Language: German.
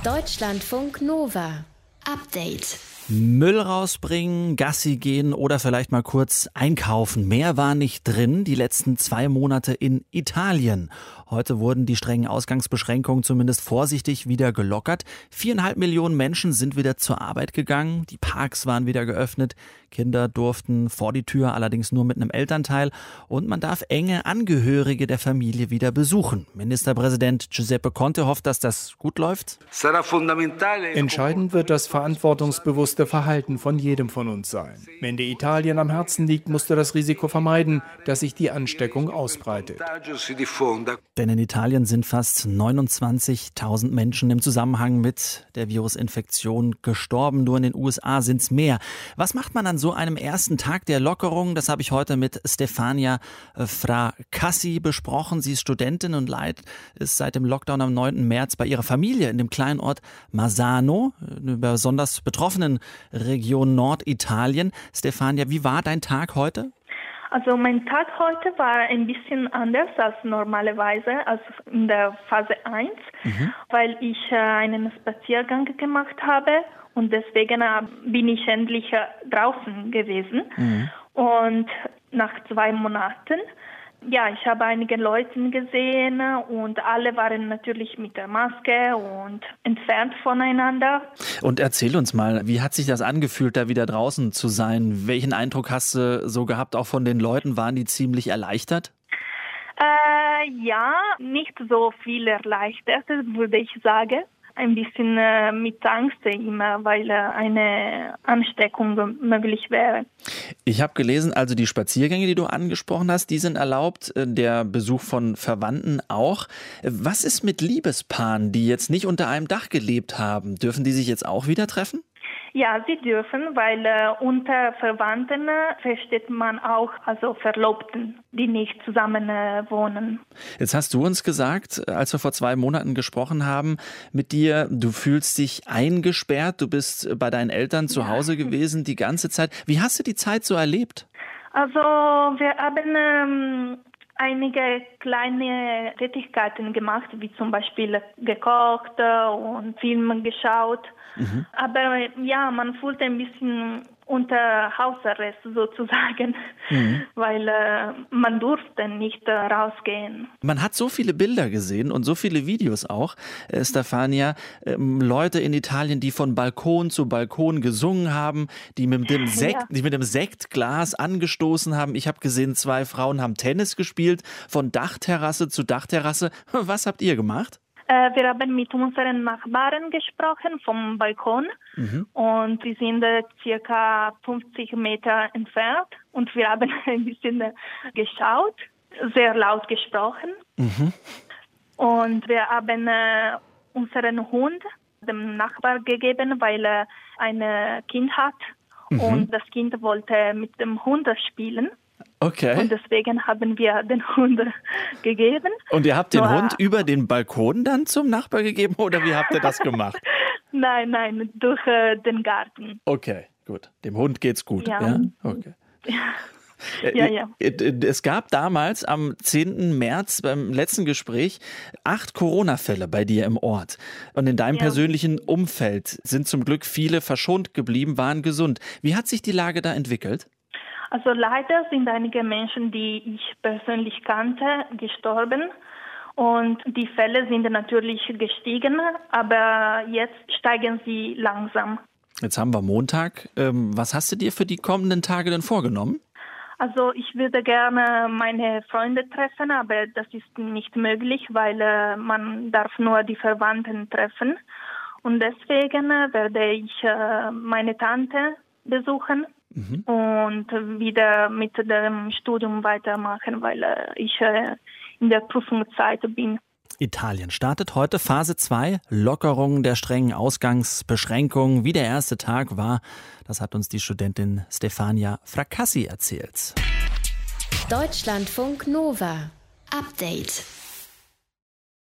Deutschlandfunk Nova. Update. Müll rausbringen, Gassi gehen oder vielleicht mal kurz einkaufen. Mehr war nicht drin die letzten 2 Monate in Italien. Heute wurden die strengen Ausgangsbeschränkungen zumindest vorsichtig wieder gelockert. 4,5 Millionen Menschen sind wieder zur Arbeit gegangen. Die Parks waren wieder geöffnet. Kinder durften vor die Tür, allerdings nur mit einem Elternteil. Und man darf enge Angehörige der Familie wieder besuchen. Ministerpräsident Giuseppe Conte hofft, dass das gut läuft. Entscheidend wird das verantwortungsbewusste Verhalten von jedem von uns sein. Wenn dir Italien am Herzen liegt, musst du das Risiko vermeiden, dass sich die Ansteckung ausbreitet. Denn in Italien sind fast 29.000 Menschen im Zusammenhang mit der Virusinfektion gestorben. Nur in den USA sind es mehr. Was macht man an so einem ersten Tag der Lockerung? Das habe ich heute mit Stefania Fracassi besprochen. Sie ist Studentin und ist seit dem Lockdown am 9. März bei ihrer Familie in dem kleinen Ort Mazzano, einer besonders betroffenen Region Norditalien. Stefania, wie war dein Tag heute? Also mein Tag heute war ein bisschen anders als normalerweise, als in der Phase 1, weil ich einen Spaziergang gemacht habe und deswegen bin ich endlich draußen gewesen. Und nach 2 Monaten, ich habe einige Leute gesehen und alle waren natürlich mit der Maske und entfernt voneinander. Und erzähl uns mal, wie hat sich das angefühlt, da wieder draußen zu sein? Welchen Eindruck hast du so gehabt, auch von den Leuten? Waren die ziemlich erleichtert? Ja, nicht so viel erleichtert, würde ich sagen. Ein bisschen mit Angst immer, weil eine Ansteckung möglich wäre. Ich habe gelesen, also die Spaziergänge, die du angesprochen hast, die sind erlaubt, der Besuch von Verwandten auch. Was ist mit Liebespaaren, die jetzt nicht unter einem Dach gelebt haben? Dürfen die sich jetzt auch wieder treffen? Ja, sie dürfen, weil unter Verwandten versteht man auch also Verlobten, die nicht zusammen wohnen. Jetzt hast du uns gesagt, als wir vor 2 Monaten gesprochen haben mit dir, du fühlst dich eingesperrt, du bist bei deinen Eltern zu Hause gewesen die ganze Zeit. Wie hast du die Zeit so erlebt? Also wir haben einige kleine Tätigkeiten gemacht, wie zum Beispiel gekocht und Filme geschaut. Aber ja, man fühlte ein bisschen unter Hausarrest sozusagen, weil man durfte nicht rausgehen. Man hat so viele Bilder gesehen und so viele Videos auch, Stefania, Leute in Italien, die von Balkon zu Balkon gesungen haben, die mit dem Sektglas angestoßen haben. Ich habe gesehen, 2 Frauen haben Tennis gespielt, von Dachterrasse zu Dachterrasse. Was habt ihr gemacht? Wir haben mit unseren Nachbarn gesprochen vom Balkon und wir sind circa 50 Meter entfernt und wir haben ein bisschen geschaut, sehr laut gesprochen und wir haben unseren Hund dem Nachbar gegeben, weil er ein Kind hat und das Kind wollte mit dem Hund spielen. Okay. Und deswegen haben wir den Hund gegeben. Und ihr habt den Hund über den Balkon dann zum Nachbar gegeben oder wie habt ihr das gemacht? Nein, durch den Garten. Okay, gut. Dem Hund geht's gut. Ja? Okay. Ja. Es gab damals am 10. März beim letzten Gespräch 8 Corona-Fälle bei dir im Ort. Und in deinem persönlichen Umfeld sind zum Glück viele verschont geblieben, waren gesund. Wie hat sich die Lage da entwickelt? Also leider sind einige Menschen, die ich persönlich kannte, gestorben und die Fälle sind natürlich gestiegen, aber jetzt steigen sie langsam. Jetzt haben wir Montag. Was hast du dir für die kommenden Tage denn vorgenommen? Also ich würde gerne meine Freunde treffen, aber das ist nicht möglich, weil man darf nur die Verwandten treffen. Und deswegen werde ich meine Tante besuchen. Und wieder mit dem Studium weitermachen, weil ich in der Prüfungszeit bin. Italien startet heute Phase 2, Lockerung der strengen Ausgangsbeschränkungen. Wie der erste Tag war, das hat uns die Studentin Stefania Fracassi erzählt. Deutschlandfunk Nova. Update.